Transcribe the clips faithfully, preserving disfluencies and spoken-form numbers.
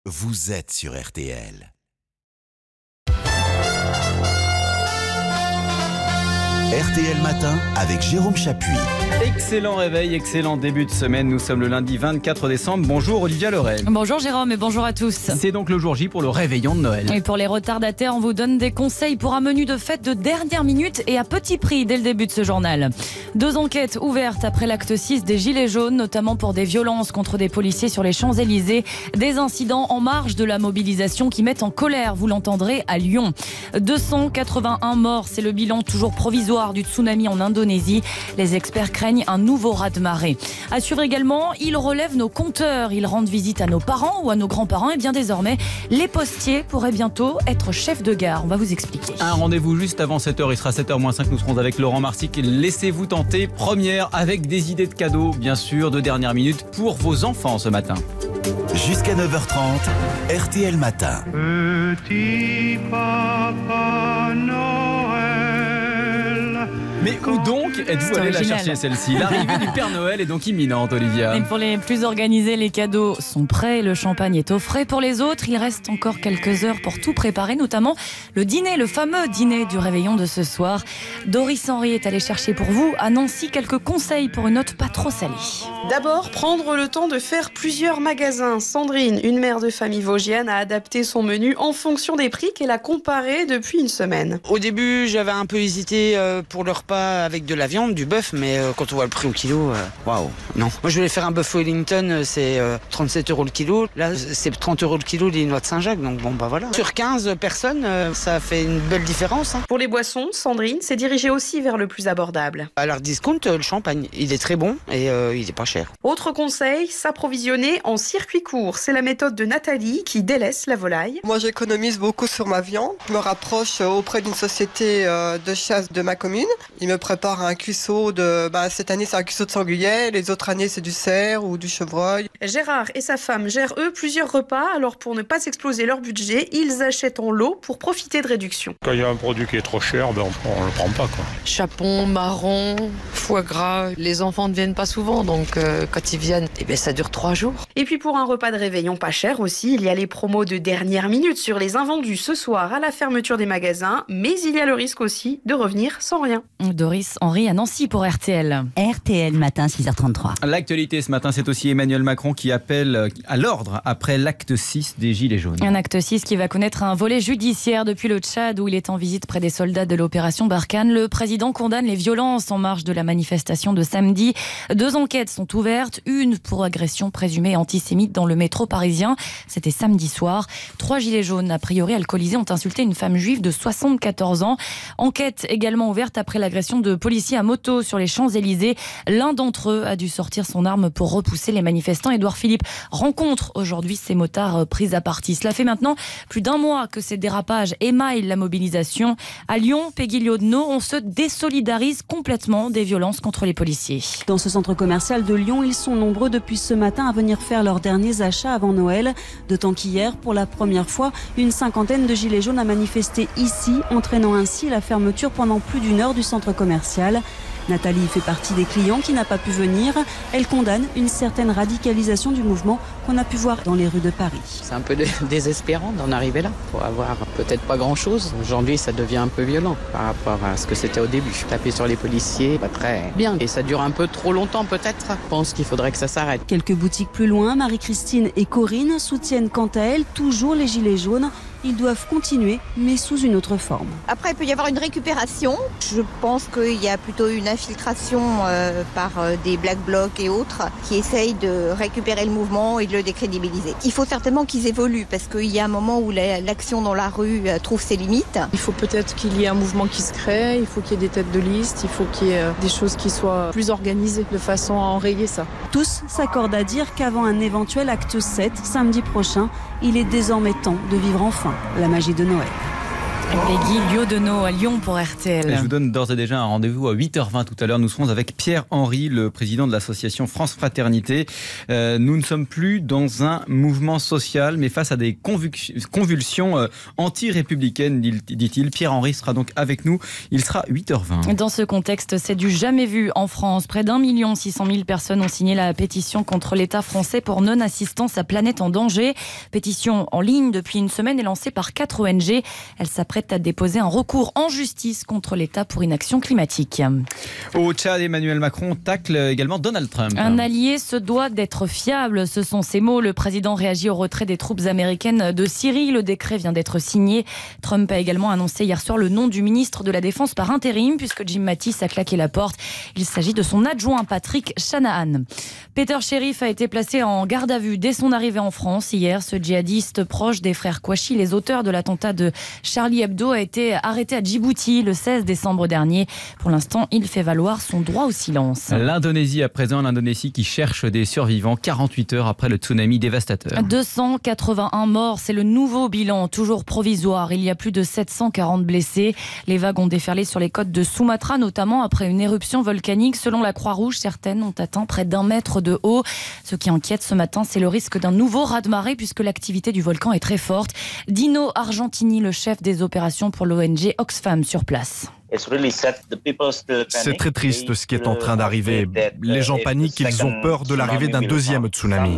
vous êtes sur R T L. R T L Matin avec Jérôme Chapuis. Excellent réveil, excellent début de semaine. Nous sommes le lundi vingt-quatre décembre. Bonjour Olivia Lorel. Bonjour Jérôme et bonjour à tous. C'est donc le jour J pour le réveillon de Noël. Et pour les retardataires, on vous donne des conseils pour un menu de fête de dernière minute et à petit prix dès le début de ce journal. Deux enquêtes ouvertes après l'acte six des Gilets jaunes, notamment pour des violences contre des policiers sur les Champs-Élysées. Des incidents en marge de la mobilisation qui mettent en colère, vous l'entendrez, à Lyon. deux cent quatre-vingt-un morts, c'est le bilan toujours provisoire du tsunami en Indonésie. Les experts craignent un nouveau raz-de-marée. À suivre également, ils relèvent nos compteurs. Ils rendent visite à nos parents ou à nos grands-parents. Et bien désormais, les postiers pourraient bientôt être chefs de gare. On va vous expliquer. Un rendez-vous juste avant sept heures. Il sera sept heures moins cinq. Nous serons avec Laurent Marsic. Laissez-vous tenter. Première avec des idées de cadeaux, bien sûr, de dernière minute pour vos enfants ce matin. Jusqu'à neuf heures trente, R T L Matin. Petit Papa Noël. Mais où donc êtes-vous allé la chercher celle-ci? L'arrivée du Père Noël est donc imminente, Olivia. Et pour les plus organisés, les cadeaux sont prêts. Le champagne est au frais. Pour les autres, il reste encore quelques heures pour tout préparer, notamment le dîner, le fameux dîner du réveillon de ce soir. Doris Henry est allée chercher pour vous à Nancy quelques conseils pour une note pas trop salée. D'abord, prendre le temps de faire plusieurs magasins. Sandrine, une mère de famille vosgienne, a adapté son menu en fonction des prix qu'elle a comparés depuis une semaine. Au début, j'avais un peu hésité pour le repas avec de la viande, du bœuf, mais euh, quand on voit le prix au kilo, waouh, wow, non. Moi, je voulais faire un bœuf Wellington, c'est euh, trente-sept euros le kilo. Là, c'est trente euros le kilo les noix de Saint-Jacques, donc bon, bah voilà. Sur quinze personnes, euh, ça fait une belle différence. Hein. Pour les boissons, Sandrine s'est dirigée aussi vers le plus abordable. Alors, discount, euh, le champagne, il est très bon et euh, il est pas cher. Autre conseil, s'approvisionner en circuit court. C'est la méthode de Nathalie qui délaisse la volaille. Moi, j'économise beaucoup sur ma viande. Je me rapproche auprès d'une société de chasse de ma commune. Ils me préparent un cuisseau de... Bah, cette année, c'est un cuisseau de sanglier. Les autres années, c'est du cerf ou du chevreuil. Gérard et sa femme gèrent, eux, plusieurs repas. Alors, pour ne pas exploser leur budget, ils achètent en lot pour profiter de réductions. Quand il y a un produit qui est trop cher, ben on ne le prend pas, quoi. Chapon, marron, foie gras. Les enfants ne viennent pas souvent, donc euh, quand ils viennent, eh ben, ça dure trois jours. Et puis, pour un repas de réveillon pas cher aussi, il y a les promos de dernière minute sur les invendus ce soir à la fermeture des magasins. Mais il y a le risque aussi de revenir sans rien. Doris Henry à Nancy pour R T L. R T L matin, six heures trente-trois. L'actualité ce matin, c'est aussi Emmanuel Macron qui appelle à l'ordre après l'acte six des Gilets jaunes. Un acte six qui va connaître un volet judiciaire depuis le Tchad où il est en visite près des soldats de l'opération Barkhane. Le président condamne les violences en marge de la manifestation de samedi. Deux enquêtes sont ouvertes, une pour agression présumée antisémite dans le métro parisien. C'était samedi soir. Trois Gilets jaunes, a priori alcoolisés, ont insulté une femme juive de soixante-quatorze ans. Enquête également ouverte après l'agression de policiers à moto sur les Champs-Élysées. L'un d'entre eux a dû sortir son arme pour repousser les manifestants. Édouard Philippe rencontre aujourd'hui ces motards pris à partie. Cela fait maintenant plus d'un mois que ces dérapages émaillent la mobilisation. À Lyon, Peggy Liodno, on se désolidarise complètement des violences contre les policiers. Dans ce centre commercial de Lyon, ils sont nombreux depuis ce matin à venir faire leurs derniers achats avant Noël. D'autant qu'hier, pour la première fois, une cinquantaine de gilets jaunes a manifesté ici, entraînant ainsi la fermeture pendant plus d'une heure du centre commercial. Nathalie fait partie des clients qui n'a pas pu venir. Elle condamne une certaine radicalisation du mouvement qu'on a pu voir dans les rues de Paris. C'est un peu désespérant d'en arriver là, pour avoir peut-être pas grand-chose. Aujourd'hui, ça devient un peu violent par rapport à ce que c'était au début. Taper sur les policiers, pas très bien. Et ça dure un peu trop longtemps peut-être. Je pense qu'il faudrait que ça s'arrête. Quelques boutiques plus loin, Marie-Christine et Corinne soutiennent quant à elles toujours les gilets jaunes. Ils doivent continuer, mais sous une autre forme. Après, il peut y avoir une récupération. Je pense qu'il y a plutôt une infiltration euh, par euh, des Black Blocs et autres qui essayent de récupérer le mouvement et de le décrédibiliser. Il faut certainement qu'ils évoluent parce qu'il y a un moment où la, l'action dans la rue euh, trouve ses limites. Il faut peut-être qu'il y ait un mouvement qui se crée, il faut qu'il y ait des têtes de liste, il faut qu'il y ait euh, des choses qui soient plus organisées de façon à enrayer ça. Tous s'accordent à dire qu'avant un éventuel acte sept, samedi prochain, il est désormais temps de vivre enfin la magie de Noël. Peggy Liodenot à Lyon pour R T L. Et je vous donne d'ores et déjà un rendez-vous à huit heures vingt tout à l'heure. Nous serons avec Pierre-Henri, le président de l'association France Fraternité. Euh, nous ne sommes plus dans un mouvement social, mais face à des convulsions euh, anti-républicaines, dit-il. Pierre-Henri sera donc avec nous. Il sera huit heures vingt. Dans ce contexte, c'est du jamais vu en France. Près d'un million six cent mille personnes ont signé la pétition contre l'État français pour non-assistance à Planète en danger. Pétition en ligne depuis une semaine et lancée par quatre O N G. Elle s'apprête à déposer un recours en justice contre l'État pour inaction climatique. Au Tchad, Emmanuel Macron tacle également Donald Trump. Un allié se doit d'être fiable, ce sont ses mots. Le président réagit au retrait des troupes américaines de Syrie. Le décret vient d'être signé. Trump a également annoncé hier soir le nom du ministre de la Défense par intérim, puisque Jim Mattis a claqué la porte. Il s'agit de son adjoint Patrick Shanahan. Peter Sherif a été placé en garde à vue dès son arrivée en France hier. Ce djihadiste proche des frères Kouachi, les auteurs de l'attentat de Charlie Hebdo, a été arrêté à Djibouti le seize décembre dernier. Pour l'instant, il fait valoir son droit au silence. L'Indonésie à présent, l'Indonésie qui cherche des survivants quarante-huit heures après le tsunami dévastateur. deux cent quatre-vingt-un morts, c'est le nouveau bilan, toujours provisoire. Il y a plus de sept cent quarante blessés. Les vagues ont déferlé sur les côtes de Sumatra, notamment après une éruption volcanique. Selon la Croix-Rouge, certaines ont atteint près d'un mètre de haut. Ce qui inquiète ce matin, c'est le risque d'un nouveau raz-de-marée puisque l'activité du volcan est très forte. Dino Argentini, le chef des opérations pour l'O N G Oxfam sur place. C'est très triste ce qui est en train d'arriver. Les gens paniquent, ils ont peur de l'arrivée d'un deuxième tsunami.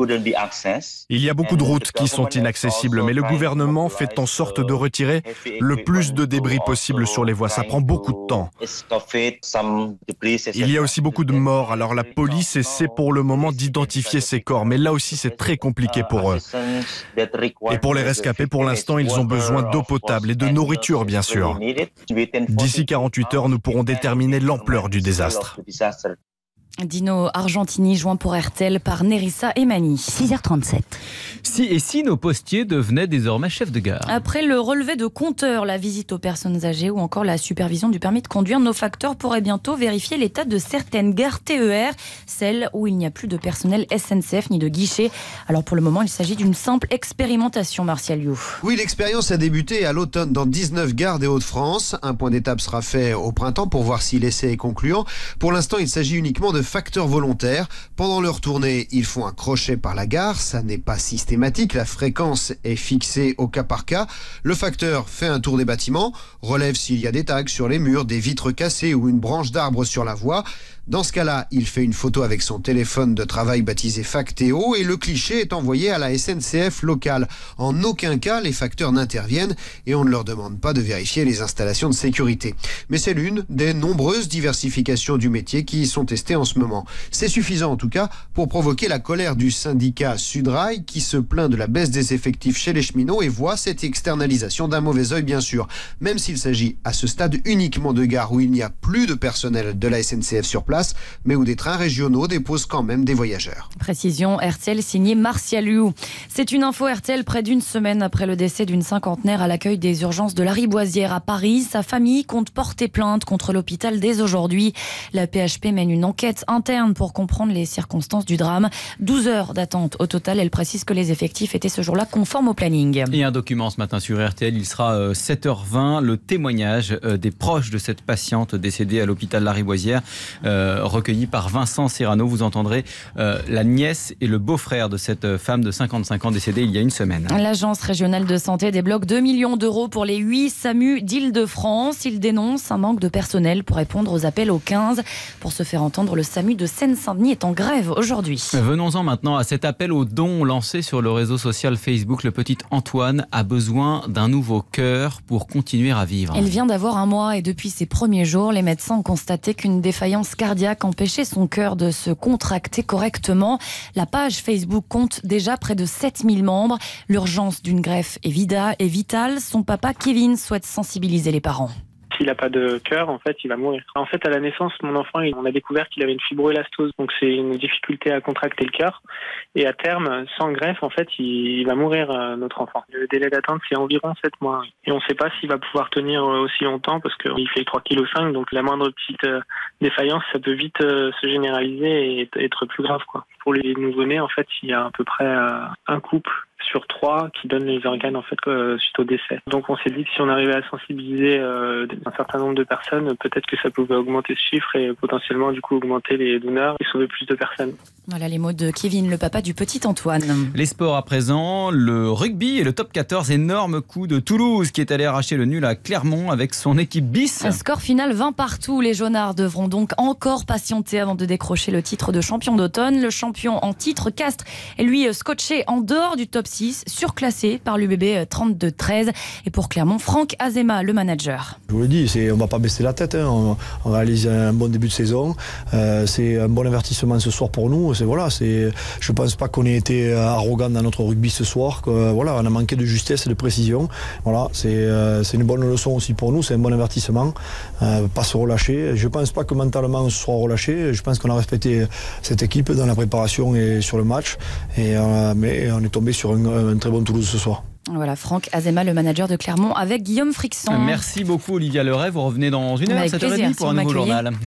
Il y a beaucoup de routes qui sont inaccessibles, mais le gouvernement fait en sorte de retirer le plus de débris possible sur les voies. Ça prend beaucoup de temps. Il y a aussi beaucoup de morts, alors la police essaie pour le moment d'identifier ces corps, mais là aussi c'est très compliqué pour eux. Et pour les rescapés, pour l'instant, ils ont besoin d'eau potable et de nourriture, bien sûr. D'ici quarante-huit heures, nous pourrons déterminer l'ampleur du désastre. Dino Argentini, joint pour R T L par Nerissa Emani. six heures trente-sept. Si et si nos postiers devenaient désormais chefs de gare. Après le relevé de compteurs, la visite aux personnes âgées ou encore la supervision du permis de conduire, nos facteurs pourraient bientôt vérifier l'état de certaines gares T E R, celles où il n'y a plus de personnel S N C F ni de guichet. Alors pour le moment, il s'agit d'une simple expérimentation, Martial You. Oui, l'expérience a débuté à l'automne dans dix-neuf gares des Hauts-de-France. Un point d'étape sera fait au printemps pour voir si l'essai est concluant. Pour l'instant, il s'agit uniquement de facteurs volontaires. Pendant leur tournée, ils font un crochet par la gare. Ça n'est pas systématique. La fréquence est fixée au cas par cas. Le facteur fait un tour des bâtiments, relève s'il y a des tags sur les murs, des vitres cassées ou une branche d'arbre sur la voie. Dans ce cas-là, il fait une photo avec son téléphone de travail baptisé Factéo et le cliché est envoyé à la S N C F locale. En aucun cas, les facteurs n'interviennent et on ne leur demande pas de vérifier les installations de sécurité. Mais c'est l'une des nombreuses diversifications du métier qui y sont testées en ce moment. C'est suffisant en tout cas pour provoquer la colère du syndicat Sudrail qui se plaint de la baisse des effectifs chez les cheminots et voit cette externalisation d'un mauvais œil bien sûr. Même s'il s'agit à ce stade uniquement de gares où il n'y a plus de personnel de la S N C F sur place, mais où des trains régionaux déposent quand même des voyageurs. Précision R T L signée Martial You. C'est une info R T L près d'une semaine après le décès d'une cinquantenaire à l'accueil des urgences de Lariboisière à Paris. Sa famille compte porter plainte contre l'hôpital dès aujourd'hui. La P H P mène une enquête interne pour comprendre les circonstances du drame. douze heures d'attente au total. Elle précise que les effectifs étaient ce jour-là conformes au planning. Et un document ce matin sur R T L, il sera sept heures vingt. Le témoignage des proches de cette patiente décédée à l'hôpital Lariboisière. Euh, recueilli par Vincent Serrano. Vous entendrez euh, la nièce et le beau-frère de cette femme de cinquante-cinq ans décédée il y a une semaine. L'Agence régionale de santé débloque deux millions d'euros pour les huit SAMU d'Île-de-France. Il dénonce un manque de personnel pour répondre aux appels au quinze. Pour se faire entendre, le SAMU de Seine-Saint-Denis est en grève aujourd'hui. Venons-en maintenant à cet appel aux dons lancé sur le réseau social Facebook. Le petit Antoine a besoin d'un nouveau cœur pour continuer à vivre. Il vient d'avoir un mois et depuis ses premiers jours, les médecins ont constaté qu'une défaillance cardiaque empêchait son cœur de se contracter correctement. La page Facebook compte déjà près de sept mille membres. L'urgence d'une greffe est vitale. Son papa Kevin souhaite sensibiliser les parents. S'il n'a pas de cœur, en fait, il va mourir. En fait, à la naissance, mon enfant, on a découvert qu'il avait une fibroélastose. Donc, c'est une difficulté à contracter le cœur. Et à terme, sans greffe, en fait, il va mourir, notre enfant. Le délai d'attente, c'est environ sept mois. Et on ne sait pas s'il va pouvoir tenir aussi longtemps parce qu'il fait trois virgule cinq kilos. Donc, la moindre petite défaillance, ça peut vite se généraliser et être plus grave, quoi. Pour les nouveau-nés, en fait, il y a à peu près un couple sur trois qui donnent les organes en fait euh, suite au décès. Donc on s'est dit que si on arrivait à sensibiliser euh, un certain nombre de personnes, peut-être que ça pouvait augmenter ce chiffre et potentiellement du coup augmenter les donneurs et sauver plus de personnes. Voilà les mots de Kevin, le papa du petit Antoine. Les sports à présent, le rugby et le top quatorze, énorme coup de Toulouse qui est allé arracher le nul à Clermont avec son équipe bis. Un score final vingt partout. Les Jaunards devront donc encore patienter avant de décrocher le titre de champion d'automne. Le champion en titre, Castres, est lui scotché en dehors du top six, surclassé par l'U B B trente-deux treize. Et pour Clermont, Franck Azema, le manager. Je vous le dis, c'est, on ne va pas baisser la tête. Hein. On, on réalise un bon début de saison. Euh, c'est un bon avertissement ce soir pour nous. C'est, voilà, c'est, je ne pense pas qu'on ait été arrogant dans notre rugby ce soir. Que, voilà, on a manqué de justesse et de précision. Voilà, c'est, euh, c'est une bonne leçon aussi pour nous. C'est un bon avertissement. Euh, pas se relâcher. Je ne pense pas que mentalement on se soit relâché. Je pense qu'on a respecté cette équipe dans la préparation et sur le match. Et, euh, mais on est tombé sur un, un très bon Toulouse ce soir. Voilà, Franck Azema, le manager de Clermont, avec Guillaume Frixon. Merci beaucoup Olivia Leray. Vous revenez dans une heure, sept heures trente pour un nouveau journal.